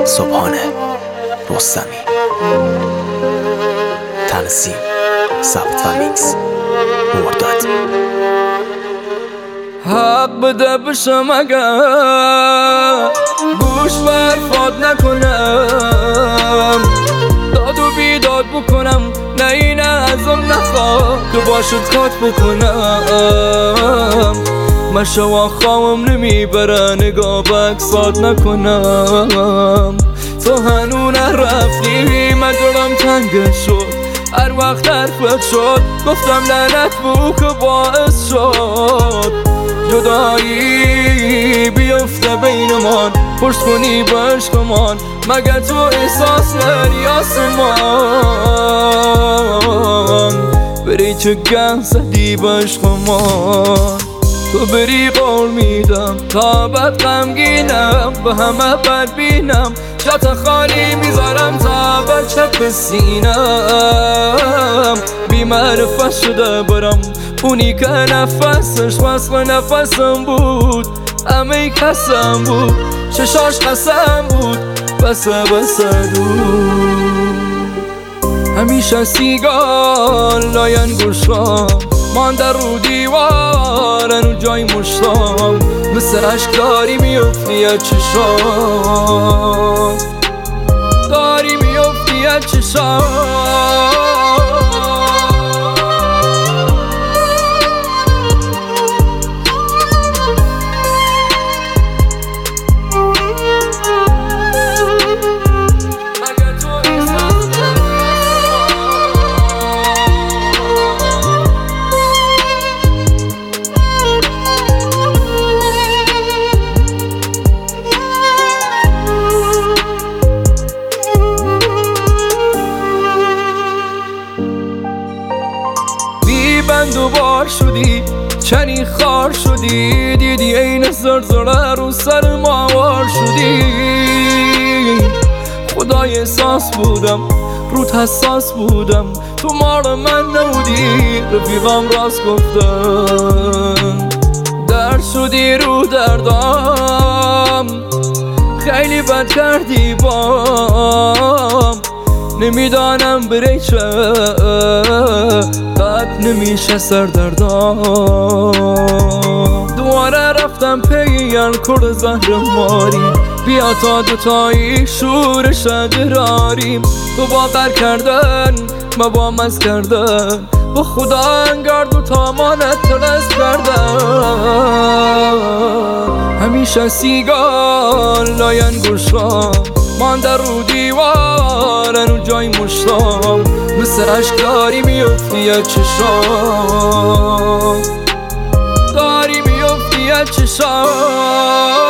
صبحانه رستمی. تنظیم ثبت و میکس مرداد. حق بده بشم اگر گوش برفاد نکنم، داد و بیداد بکنم، نه این ازم نخواه که باشد کات بکنم. مشوا خواهم نمیبره نگاه بکسات نکنم. تو هنو نرفتی من دلم تنگ شد، هر وقت حرفت شد گفتم لعنت بو که باعث شد جدایی بیفته بینمان. پرس کنی به عشقمان مگه تو احساس نداری آسمان؟ بری چه گه زدی به عشقمان. تو بری قول میدم تا بد غمگینم، به همه بد بینم، جات خالی میذارم تا بچه بسینم. بی معرفت شده برم اونی که نفسش وصل نفسم بود، همه کسم بود، چشاش قسم بود، بسه دود. همیشه سیگال لاین گوشام مانده رو دیوارن و جای مشتام، مثل عشق داری میفتی از چشام، داری میفتی از چشام. بند و بار شدی چنی خار شدی، دیدی این زرزره رو سر ماوار شدی. خدای احساس بودم روت حساس بودم، تو مار من نبودی رفیقم راست گفتم. درد شدی رو دردام خیلی بد کردی بام، نمیدانم بری چه قد نمیشه سردردام. دوباره رفتم پی کرد زهر ماری، بیا تا دوتایی شورش دراریم. تو باور کردن ما با مز کردن، با خدا انگار دوتا مانت تلز کردن. همیشه سیگال لاین گوشام مانده رو دیوارن و جای مشتام، مثل عشق داری میفتی از چشام، داری میفتی از چشام.